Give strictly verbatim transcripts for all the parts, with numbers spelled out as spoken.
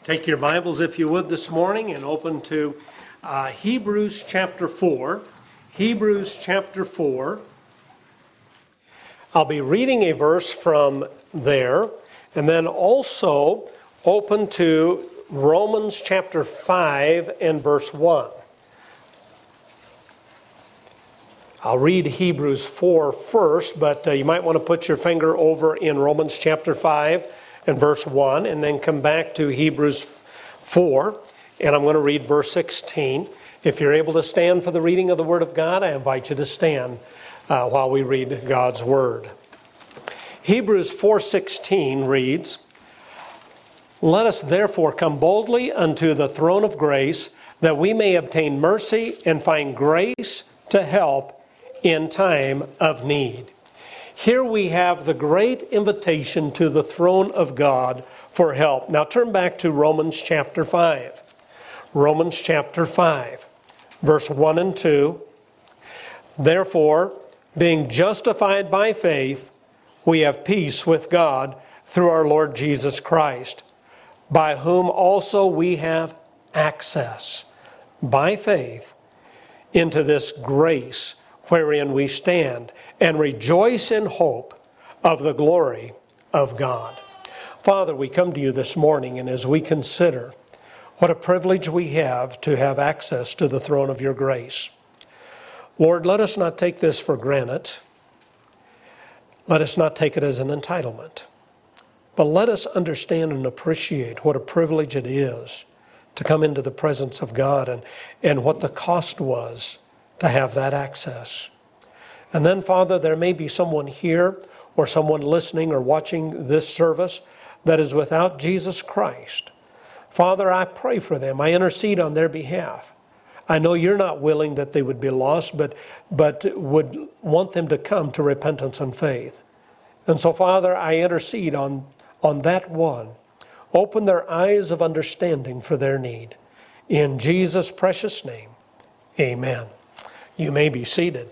Take your Bibles, if you would, this morning and open to uh, Hebrews chapter four. Hebrews chapter four. I'll be reading a verse from there, and then also open to Romans chapter five and verse one. I'll read Hebrews four first, but uh, you might want to put your finger over in Romans chapter five and verse one, and then come back to Hebrews four, and I'm going to read verse sixteen. If you're able to stand for the reading of the Word of God, I invite you to stand uh, while we read God's Word. Hebrews four sixteen reads, "Let us therefore come boldly unto the throne of grace, that we may obtain mercy and find grace to help in time of need." Here we have the great invitation to the throne of God for help. Now turn back to Romans chapter five. Romans chapter five, verse one and two. "Therefore, being justified by faith, we have peace with God through our Lord Jesus Christ, by whom also we have access, by faith, into this grace wherein we stand, and rejoice in hope of the glory of God." Father, we come to you this morning, and as we consider what a privilege we have to have access to the throne of your grace, Lord, let us not take this for granted. Let us not take it as an entitlement. But let us understand and appreciate what a privilege it is to come into the presence of God, and, and what the cost was to have that access. And then, Father, there may be someone here or someone listening or watching this service that is without Jesus Christ. Father, I pray for them. I intercede on their behalf. I know you're not willing that they would be lost, but, but would want them to come to repentance and faith. And so, Father, I intercede on, on that one. Open their eyes of understanding for their need. In Jesus' precious name, amen. You may be seated.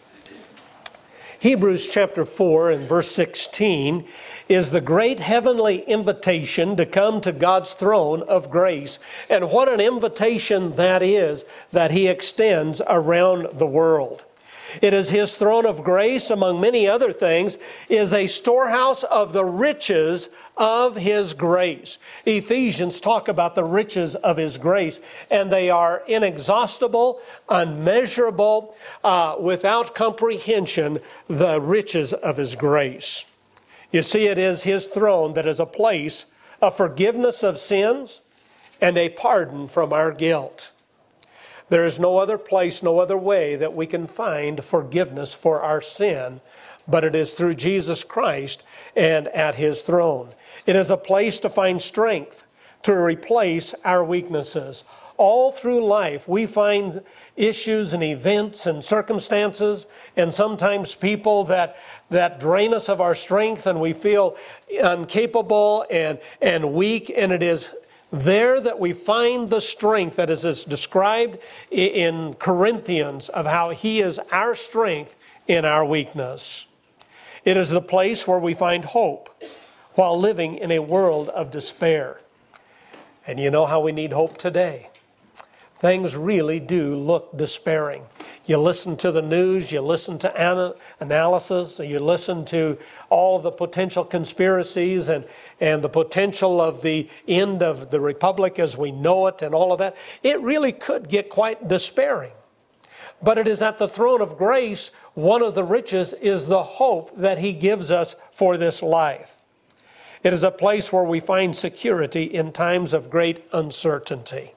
Hebrews chapter four and verse sixteen is the great heavenly invitation to come to God's throne of grace. And what an invitation that is that He extends around the world. It is His throne of grace, among many other things, is a storehouse of the riches of His grace. Ephesians talk about the riches of His grace, and they are inexhaustible, unmeasurable, uh, without comprehension, the riches of His grace. You see, it is His throne that is a place of forgiveness of sins and a pardon from our guilt. There is no other place, no other way that we can find forgiveness for our sin, but it is through Jesus Christ and at His throne. It is a place to find strength, to replace our weaknesses. All through life, we find issues and events and circumstances, and sometimes people that, that drain us of our strength, and we feel incapable and, and weak, and it is there that we find the strength that is described in Corinthians of how He is our strength in our weakness. It is the place where we find hope while living in a world of despair. And you know how we need hope today. Things really do look despairing. You listen to the news, you listen to ana- analysis, you listen to all of the potential conspiracies and, and the potential of the end of the republic as we know it and all of that. It really could get quite despairing. But it is at the throne of grace, one of the riches is the hope that He gives us for this life. It is a place where we find security in times of great uncertainty.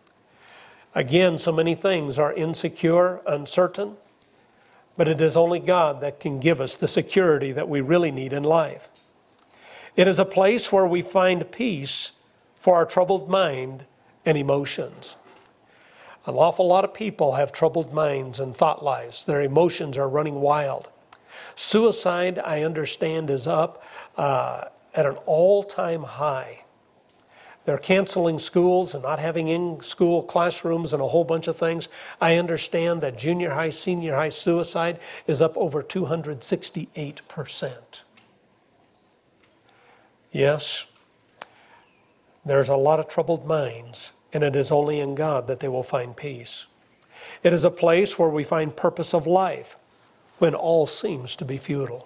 Again, so many things are insecure, uncertain, but it is only God that can give us the security that we really need in life. It is a place where we find peace for our troubled mind and emotions. An awful lot of people have troubled minds and thought lives. Their emotions are running wild. Suicide, I understand, is up uh, at an all-time high. They're canceling schools and not having in-school classrooms and a whole bunch of things. I understand that junior high, senior high suicide is up over two hundred sixty-eight percent. Yes, There's a lot of troubled minds, and it is only in God that they will find peace. It is a place where we find purpose of life when all seems to be futile.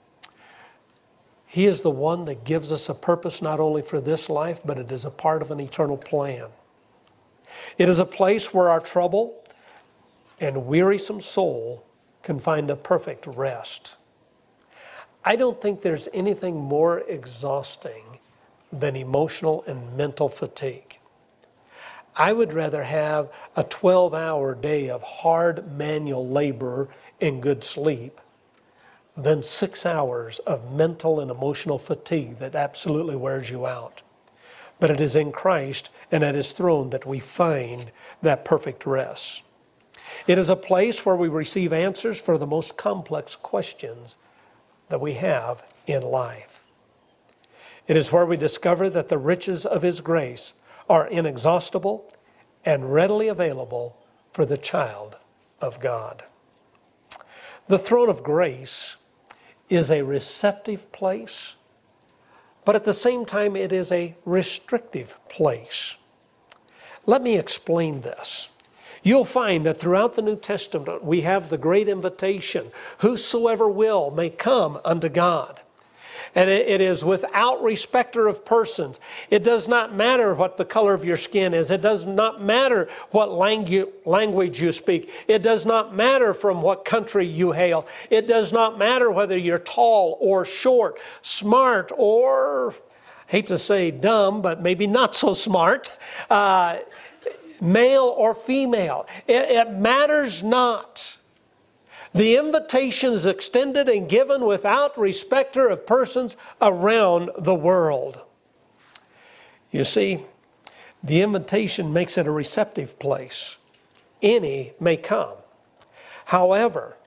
He is the one that gives us a purpose not only for this life, but it is a part of an eternal plan. It is a place where our trouble and wearisome soul can find a perfect rest. I don't think there's anything more exhausting than emotional and mental fatigue. I would rather have a twelve-hour day of hard manual labor and good sleep than six hours of mental and emotional fatigue that absolutely wears you out. But it is in Christ and at His throne that we find that perfect rest. It is a place where we receive answers for the most complex questions that we have in life. It is where we discover that the riches of His grace are inexhaustible and readily available for the child of God. The throne of grace is a receptive place, but at the same time it is a restrictive place. Let me explain this. You'll find that throughout the New Testament we have the great invitation, whosoever will may come unto God. And it is without respecter of persons. It does not matter what the color of your skin is. It does not matter what langu- language you speak. It does not matter from what country you hail. It does not matter whether you're tall or short, smart or, hate to say dumb, but maybe not so smart, uh, male or female. It, it matters not. The invitation is extended and given without respecter of persons around the world. You see, the invitation makes it a receptive place. Any may come. However,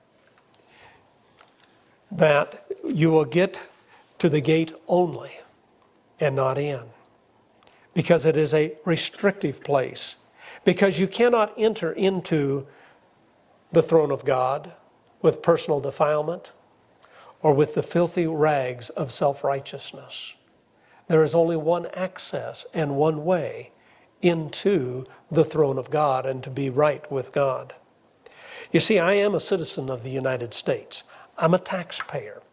that you will get to the gate only and not in, because it is a restrictive place. Because you cannot enter into the throne of God with personal defilement or with the filthy rags of self-righteousness. There is only one access and one way into the throne of God and to be right with God. You see, I am a citizen of the United States. I'm a taxpayer.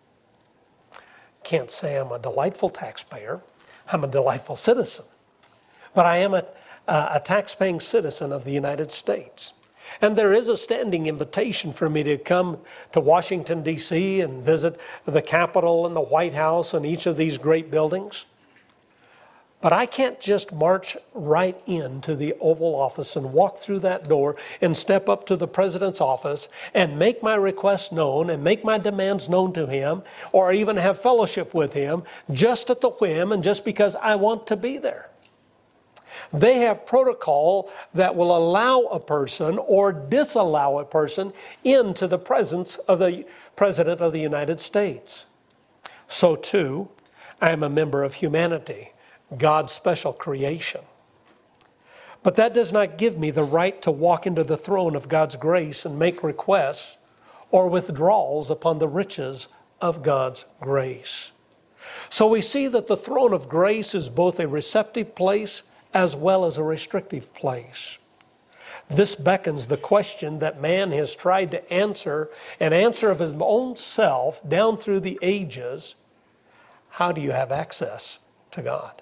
Can't say I'm a delightful taxpayer. I'm a delightful citizen. But I am a, a tax-paying citizen of the United States. And there is a standing invitation for me to come to Washington, D C and visit the Capitol and the White House and each of these great buildings. But I can't just march right into the Oval Office and walk through that door and step up to the President's office and make my requests known and make my demands known to him or even have fellowship with him just at the whim and just because I want to be there. They have protocol that will allow a person or disallow a person into the presence of the President of the United States. So too, I am a member of humanity, God's special creation. But that does not give me the right to walk into the throne of God's grace and make requests or withdrawals upon the riches of God's grace. So we see that the throne of grace is both a receptive place as well as a restrictive place. This beckons the question that man has tried to answer, an answer of his own self down through the ages. How do you have access to God?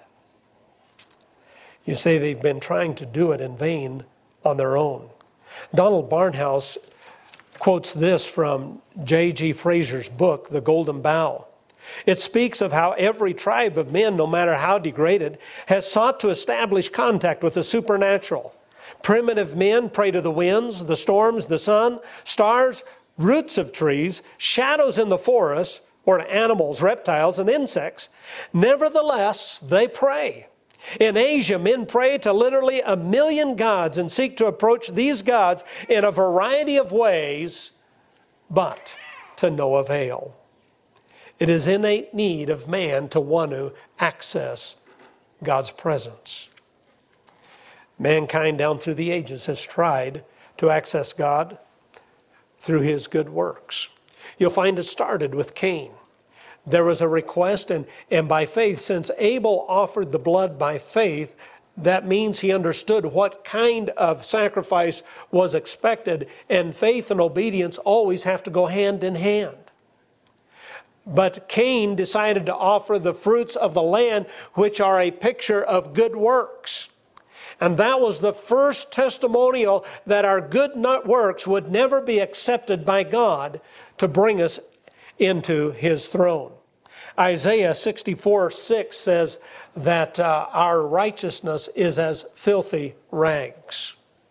You say they've been trying to do it in vain on their own. Donald Barnhouse quotes this from J G Fraser's book, The Golden Bough. It speaks of how every tribe of men, no matter how degraded, has sought to establish contact with the supernatural. Primitive men pray to the winds, the storms, the sun, stars, roots of trees, shadows in the forest, or to animals, reptiles, and insects. Nevertheless, they pray. In Asia, men pray to literally a million gods and seek to approach these gods in a variety of ways, but to no avail. It is innate need of man to want to access God's presence. Mankind down through the ages has tried to access God through his good works. You'll find it started with Cain. there was a request, and, and by faith, since Abel offered the blood by faith, that means he understood what kind of sacrifice was expected, and faith and obedience always have to go hand in hand. But Cain decided to offer the fruits of the land, which are a picture of good works. And that was the first testimonial that our good works would never be accepted by God to bring us into His throne. Isaiah sixty-four six says that uh, our righteousness is as filthy rags.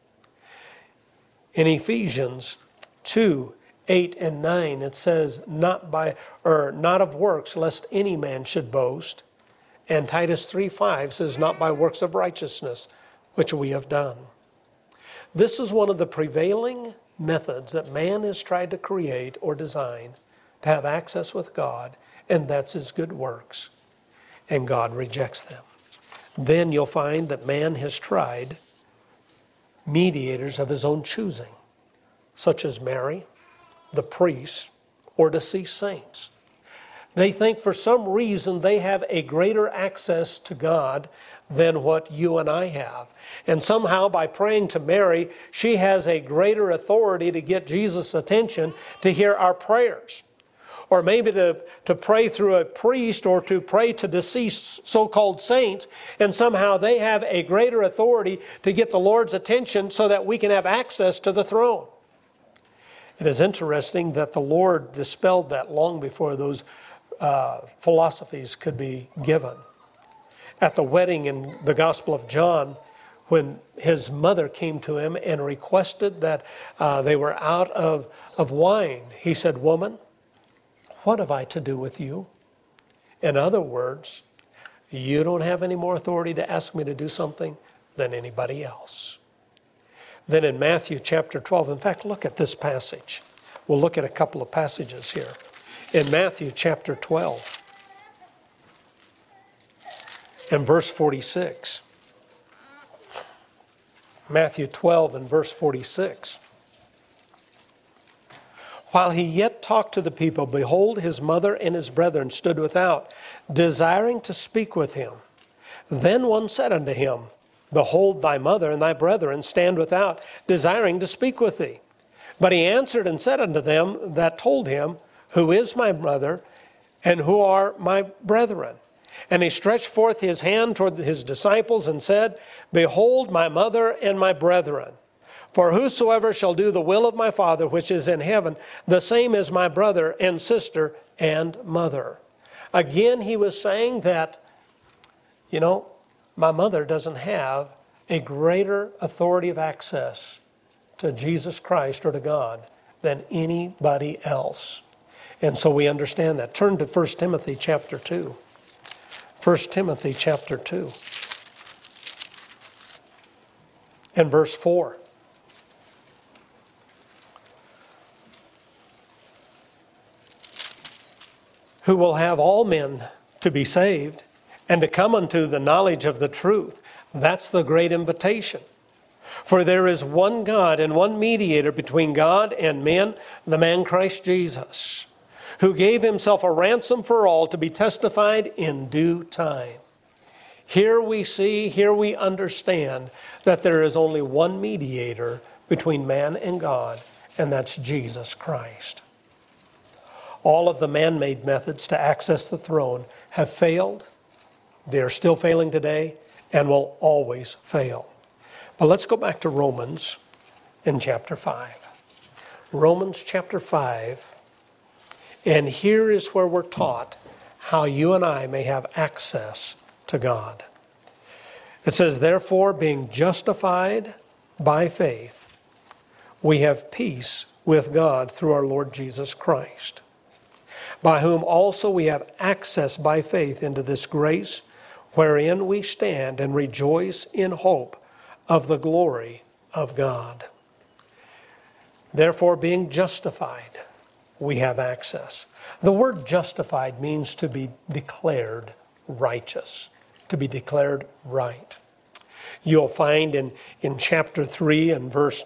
In Ephesians two eight and nine, it says, not by or not of works, lest any man should boast. And Titus three five says, not by works of righteousness, which we have done. This is one of the prevailing methods that man has tried to create or design to have access with God, and that's his good works. And God rejects them. Then you'll find that man has tried mediators of his own choosing, such as Mary, the priests, or deceased saints. They think for some reason they have a greater access to God than what you and I have. And somehow by praying to Mary, she has a greater authority to get Jesus' attention to hear our prayers. Or maybe to, to pray through a priest or to pray to deceased so-called saints, and somehow they have a greater authority to get the Lord's attention so that we can have access to the throne. It is interesting that the Lord dispelled that long before those uh, philosophies could be given. At the wedding in the Gospel of John, when his mother came to him and requested that uh, they were out of, of wine, he said, "Woman, what have I to do with you?" In other words, you don't have any more authority to ask me to do something than anybody else. Then in Matthew chapter twelve, in fact, look at this passage. We'll look at a couple of passages here. In Matthew chapter twelve and verse forty-six. Matthew twelve and verse forty-six. While he yet talked to the people, behold, his mother and his brethren stood without, desiring to speak with him. Then one said unto him, Behold, thy mother and thy brethren stand without, desiring to speak with thee. But he answered and said unto them that told him, Who is my mother, and who are my brethren? And he stretched forth his hand toward his disciples and said, Behold, my mother and my brethren. For whosoever shall do the will of my Father which is in heaven, the same is my brother and sister and mother. Again, he was saying that, you know, my mother doesn't have a greater authority of access to Jesus Christ or to God than anybody else. And so we understand that. Turn to First Timothy chapter two. First Timothy chapter two and verse four. Who will have all men to be saved and to come unto the knowledge of the truth. That's the great invitation. For there is one God and one mediator between God and men, the man Christ Jesus, who gave himself a ransom for all to be testified in due time. Here we see, here we understand that there is only one mediator between man and God, and that's Jesus Christ. All of the man-made methods to access the throne have failed. They're still failing today and will always fail. But let's go back to Romans in chapter five. Romans chapter five. And here is where we're taught how you and I may have access to God. It says, Therefore, being justified by faith, we have peace with God through our Lord Jesus Christ, by whom also we have access by faith into this grace wherein we stand and rejoice in hope of the glory of God. Therefore, being justified, we have access. The word justified means to be declared righteous, to be declared right. You'll find in, in chapter three and verse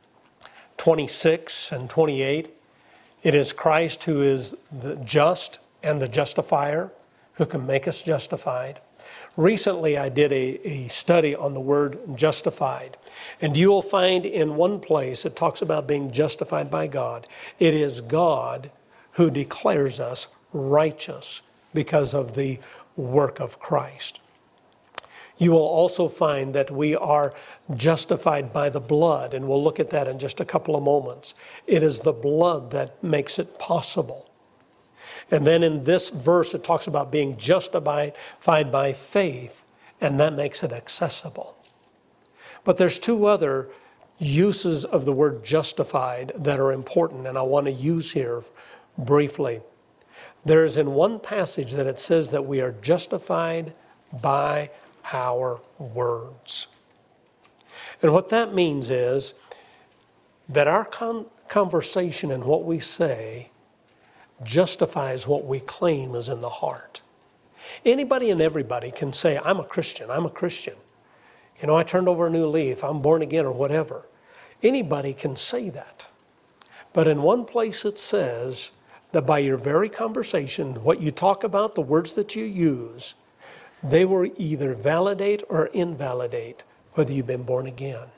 twenty-six and twenty-eight, it is Christ who is the just and the justifier who can make us justified. Recently, I did a, a study on the word justified. And you will find in one place it talks about being justified by God. It is God who declares us righteous because of the work of Christ. You will also find that we are justified by the blood, and we'll look at that in just a couple of moments. It is the blood that makes it possible. And then in this verse, it talks about being justified by faith, and that makes it accessible. But there's two other uses of the word justified that are important, and I want to use here briefly. There is in one passage that it says that we are justified by our words. And what that means is that our con- conversation and what we say justifies what we claim is in the heart. Anybody and everybody can say, I'm a Christian, I'm a Christian. You know, I turned over a new leaf, I'm born again or whatever. Anybody can say that. But in one place it says that by your very conversation, what you talk about, the words that you use, they will either validate or invalidate whether you've been born again.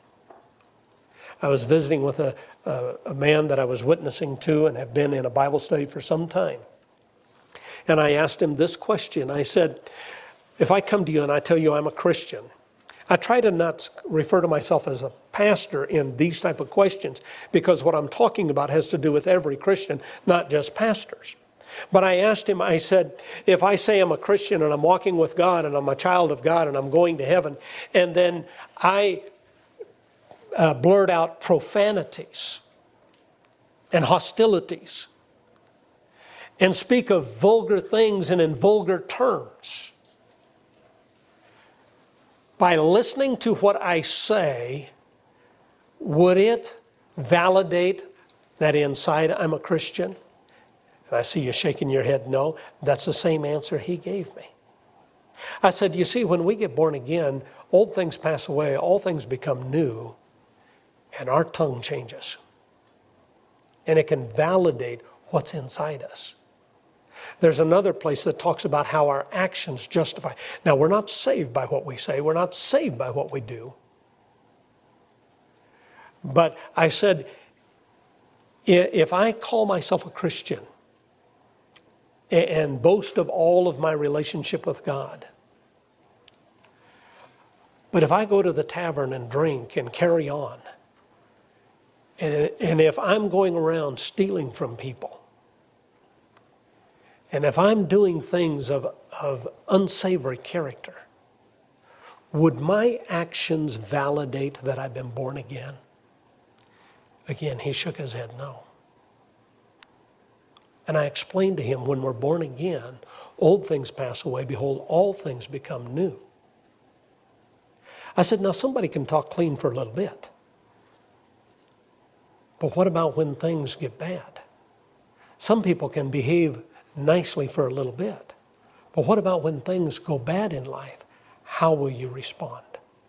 I was visiting with a, a, a man that I was witnessing to and have been in a Bible study for some time. And I asked him this question. I said, if I come to you and I tell you I'm a Christian, I try to not refer to myself as a pastor in these type of questions because what I'm talking about has to do with every Christian, not just pastors. But I asked him, I said, if I say I'm a Christian and I'm walking with God and I'm a child of God and I'm going to heaven, and then I uh, blurt out profanities and hostilities and speak of vulgar things and in vulgar terms, by listening to what I say, would it validate that inside I'm a Christian? And I see you shaking your head no. That's the same answer he gave me. I said, you see, when we get born again, old things pass away, all things become new, and our tongue changes. And it can validate what's inside us. There's another place that talks about how our actions justify. Now, we're not saved by what we say. We're not saved by what we do. But I said, if I call myself a Christian and boast of all of my relationship with God, but if I go to the tavern and drink and carry on, and, and if I'm going around stealing from people, and if I'm doing things of, of unsavory character, would my actions validate that I've been born again? Again, he shook his head no. And I explained to him, when we're born again, old things pass away. Behold, all things become new. I said, now somebody can talk clean for a little bit. But what about when things get bad? Some people can behave nicely for a little bit. But what about when things go bad in life? How will you respond?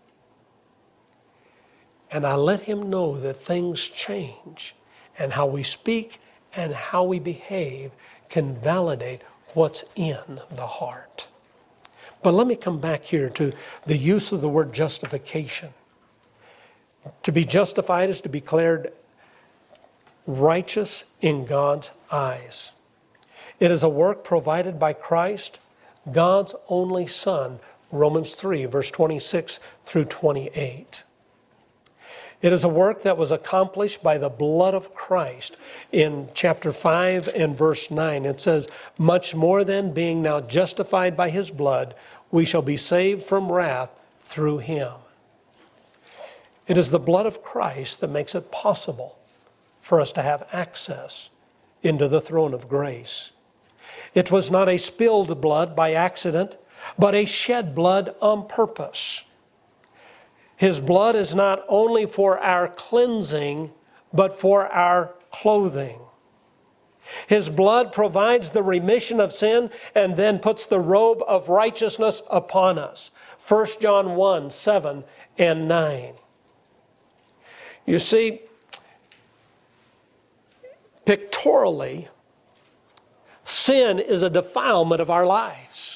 And I let him know that things change, and how we speak and how we behave can validate what's in the heart. But let me come back here to the use of the word justification. To be justified is to be declared righteous in God's eyes. It is a work provided by Christ, God's only Son, Romans three, verse twenty-six through twenty-eight. It is a work that was accomplished by the blood of Christ. In chapter five and verse nine, it says, much more than being now justified by his blood, we shall be saved from wrath through him. It is the blood of Christ that makes it possible for us to have access into the throne of grace. It was not a spilled blood by accident, but a shed blood on purpose. His blood is not only for our cleansing, but for our clothing. His blood provides the remission of sin and then puts the robe of righteousness upon us. First John one, seven and nine. You see, pictorially, Sin is a defilement of our lives.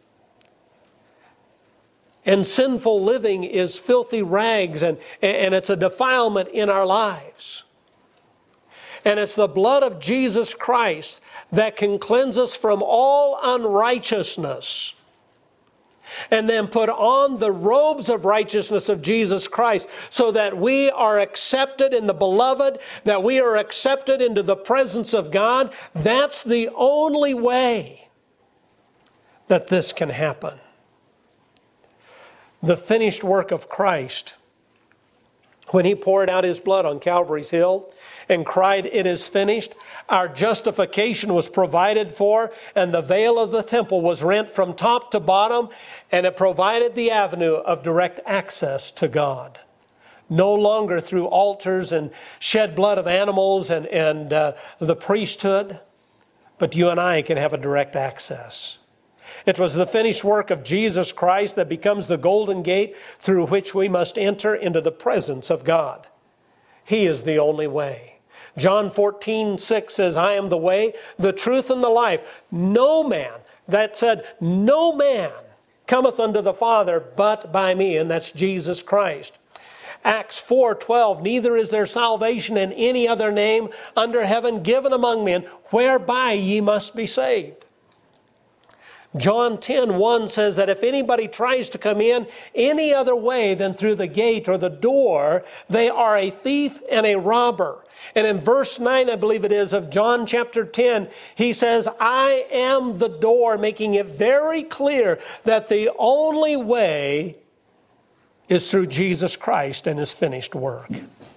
And sinful living is filthy rags, and, and it's a defilement in our lives. And it's the blood of Jesus Christ that can cleanse us from all unrighteousness. And then put on the robes of righteousness of Jesus Christ so that we are accepted in the beloved, that we are accepted into the presence of God. That's the only way that this can happen. The finished work of Christ, when He poured out His blood on Calvary's Hill and cried, "It is finished," our justification was provided for, and the veil of the temple was rent from top to bottom, and it provided the avenue of direct access to God. No longer through altars and shed blood of animals and, and uh, the priesthood, but you and I can have a direct access. It was the finished work of Jesus Christ that becomes the golden gate through which we must enter into the presence of God. He is the only way. John fourteen six says, "I am the way, the truth, and the life. No man," that said, no man cometh unto the Father but by me, and that's Jesus Christ. Acts four twelve, "Neither is there salvation in any other name under heaven given among men, whereby ye must be saved." John ten one says that if anybody tries to come in any other way than through the gate or the door, they are a thief and a robber. And in verse nine, I believe it is, of John chapter ten, he says, "I am the door," making it very clear that the only way is through Jesus Christ and His finished work.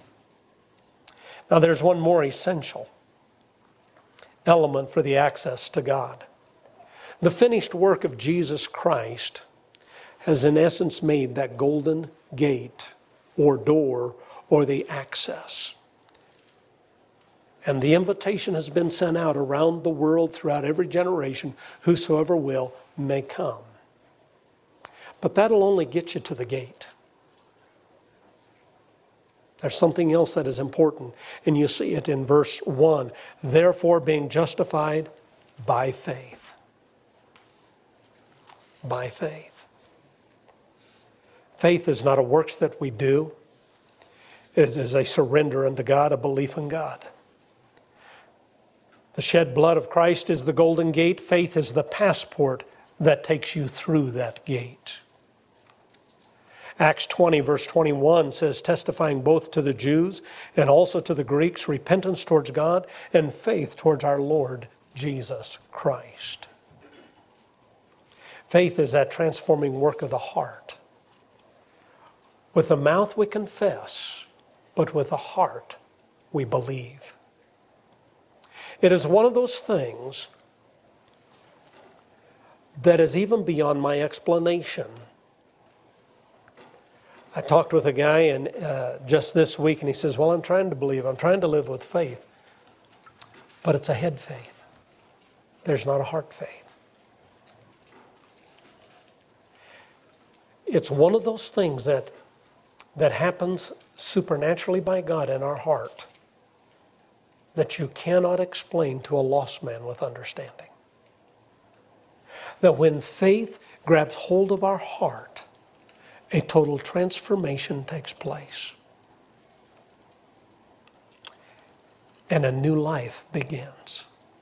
Now there's one more essential element for the access to God. The finished work of Jesus Christ has in essence made that golden gate or door or the access. And the invitation has been sent out around the world throughout every generation, whosoever will may come. But that'll only get you to the gate. There's something else that is important, and you see it in verse one. "Therefore, being justified by faith." By faith. Faith is not a works that we do. It is a surrender unto God, a belief in God. The shed blood of Christ is the golden gate. Faith is the passport that takes you through that gate. Acts twenty verse twenty-one says, "Testifying both to the Jews and also to the Greeks, repentance towards God and faith towards our Lord Jesus Christ." Faith is that transforming work of the heart. With the mouth we confess, but with the heart we believe. It is one of those things that is even beyond my explanation. I talked with a guy and uh, just this week, and he says, "Well, I'm trying to believe. I'm trying to live with faith. But it's a head faith. There's not a heart faith." It's one of those things that, that happens supernaturally by God in our heart that you cannot explain to a lost man with understanding. That when faith grabs hold of our heart, a total transformation takes place. And a new life begins.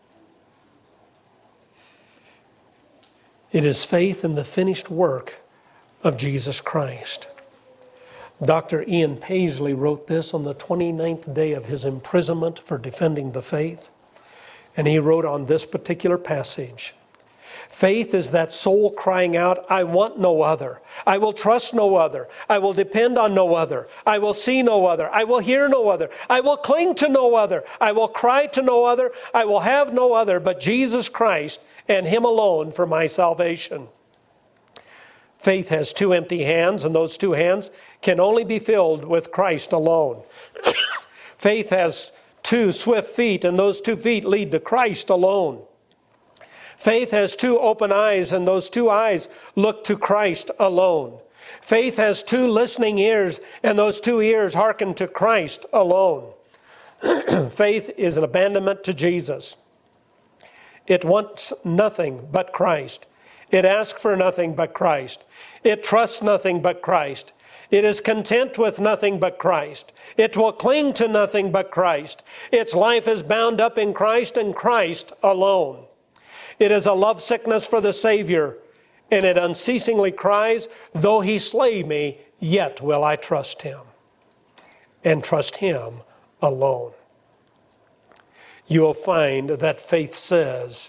It is faith in the finished work of Jesus Christ. Doctor Ian Paisley wrote this on the twenty-ninth day of his imprisonment for defending the faith. And he wrote on this particular passage, "Faith is that soul crying out, I want no other. I will trust no other. I will depend on no other. I will see no other. I will hear no other. I will cling to no other. I will cry to no other. I will have no other but Jesus Christ and Him alone for my salvation." Faith has two empty hands, and those two hands can only be filled with Christ alone. Faith has two swift feet, and those two feet lead to Christ alone. Faith has two open eyes, and those two eyes look to Christ alone. Faith has two listening ears, and those two ears hearken to Christ alone. Faith is an abandonment to Jesus. It wants nothing but Christ. It asks for nothing but Christ. It trusts nothing but Christ. It is content with nothing but Christ. It will cling to nothing but Christ. Its life is bound up in Christ and Christ alone. It is a love sickness for the Savior, and it unceasingly cries, though he slay me, yet will I trust him, and trust him alone. You will find that faith says,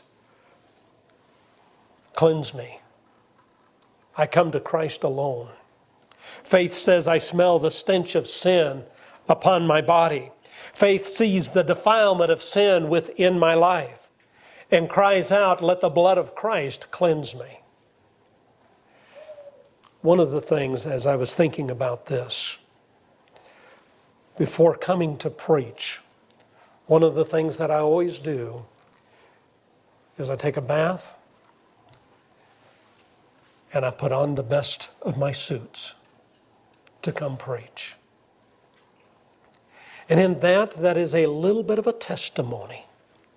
cleanse me. I come to Christ alone. Faith says, I smell the stench of sin upon my body. Faith sees the defilement of sin within my life and cries out, let the blood of Christ cleanse me. One of the things, as I was thinking about this, before coming to preach, one of the things that I always do is I take a bath and I put on the best of my suits to come preach. And in that, that is a little bit of a testimony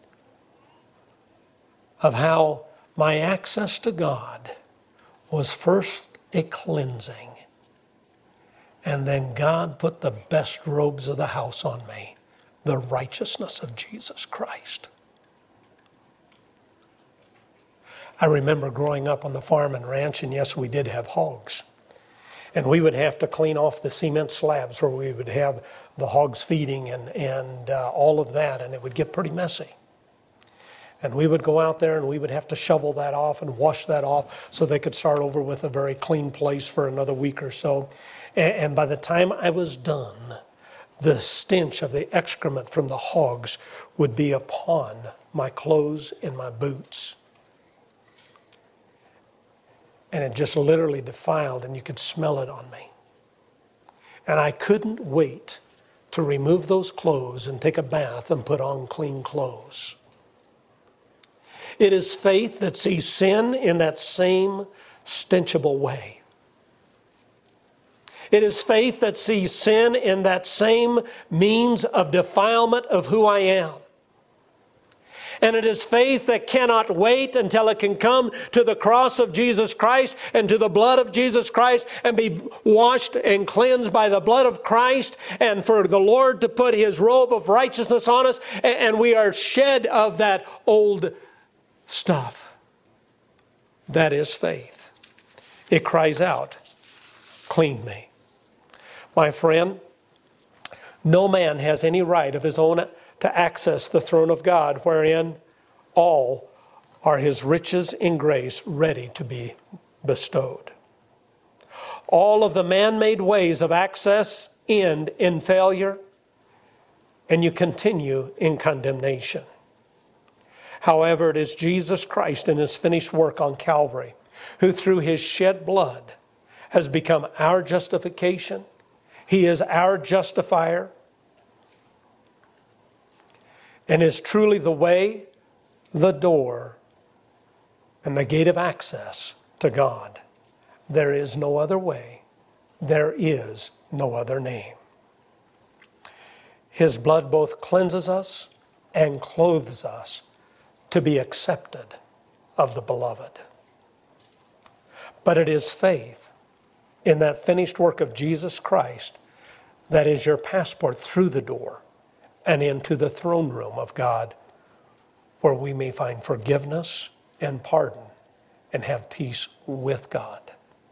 of how my access to God was first a cleansing, and then God put the best robes of the house on me, the righteousness of Jesus Christ. I remember growing up on the farm and ranch, and yes, we did have hogs. And we would have to clean off the cement slabs where we would have the hogs feeding and, and uh, all of that, and it would get pretty messy. And we would go out there and we would have to shovel that off and wash that off so they could start over with a very clean place for another week or so. And, and by the time I was done, the stench of the excrement from the hogs would be upon my clothes and my boots. And it just literally defiled, and you could smell it on me. And I couldn't wait to remove those clothes and take a bath and put on clean clothes. It is faith that sees sin in that same stenchable way. It is faith that sees sin in that same means of defilement of who I am. And it is faith that cannot wait until it can come to the cross of Jesus Christ and to the blood of Jesus Christ and be washed and cleansed by the blood of Christ, and for the Lord to put his robe of righteousness on us, and we are shed of that old stuff. That is faith. It cries out, clean me. My friend, no man has any right of his own to access the throne of God, wherein all are his riches in grace ready to be bestowed. All of the man-made ways of access end in failure, and you continue in condemnation. However, it is Jesus Christ and his finished work on Calvary, who through his shed blood has become our justification. He is our justifier, and is truly the way, the door, and the gate of access to God. There is no other way. There is no other name. His blood both cleanses us and clothes us to be accepted of the beloved. But it is faith in that finished work of Jesus Christ that is your passport through the door and into the throne room of God, where we may find forgiveness and pardon and have peace with God.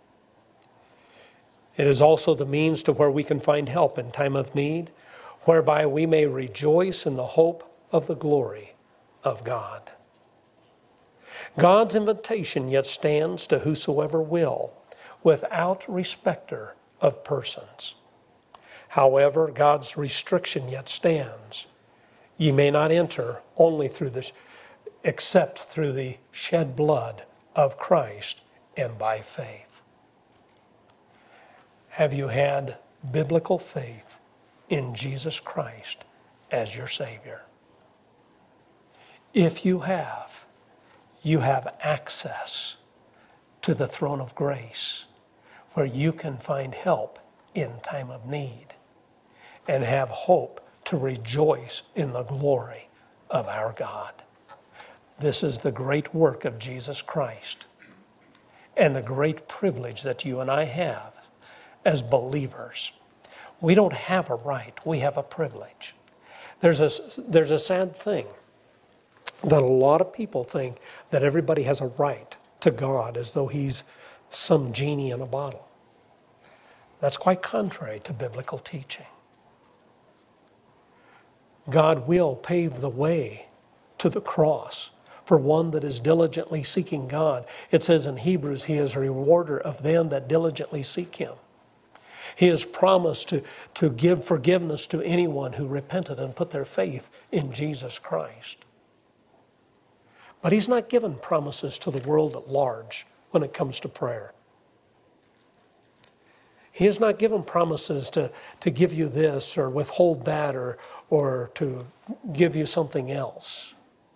It is also the means to where we can find help in time of need, whereby we may rejoice in the hope of the glory of God. God's invitation yet stands to whosoever will, without respecter of persons. However, God's restriction yet stands. Ye may not enter only through this, except through the shed blood of Christ and by faith. Have you had biblical faith in Jesus Christ as your Savior? If you have, you have access to the throne of grace, where you can find help in time of need and have hope to rejoice in the glory of our God. This is the great work of Jesus Christ and the great privilege that you and I have as believers. We don't have a right, we have a privilege. There's a, there's a sad thing that a lot of people think that everybody has a right to God as though he's some genie in a bottle. That's quite contrary to biblical teaching. God will pave the way to the cross for one that is diligently seeking God. It says in Hebrews, he is a rewarder of them that diligently seek him. He has promised to, to give forgiveness to anyone who repented and put their faith in Jesus Christ. But he's not given promises to the world at large when it comes to prayer. He has not given promises to, to give you this or withhold that or, or to give you something else.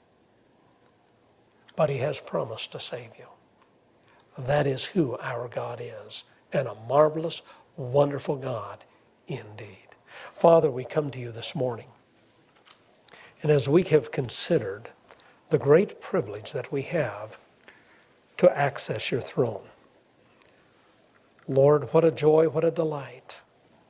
But he has promised to save you. That is who our God is, and a marvelous, wonderful God indeed. Father, we come to you this morning, and as we have considered the great privilege that we have to access your throne, Lord, what a joy, what a delight.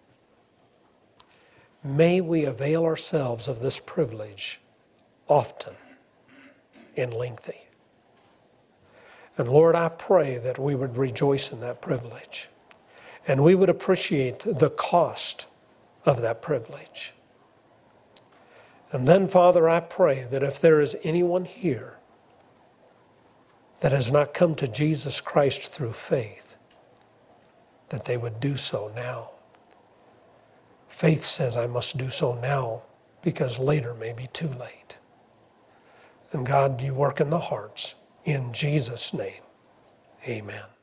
May we avail ourselves of this privilege often and lengthy. And Lord, I pray that we would rejoice in that privilege and we would appreciate the cost of that privilege. And then, Father, I pray that if there is anyone here that has not come to Jesus Christ through faith, that they would do so now. Faith says I must do so now because later may be too late. And God, you work in the hearts. In Jesus' name, amen.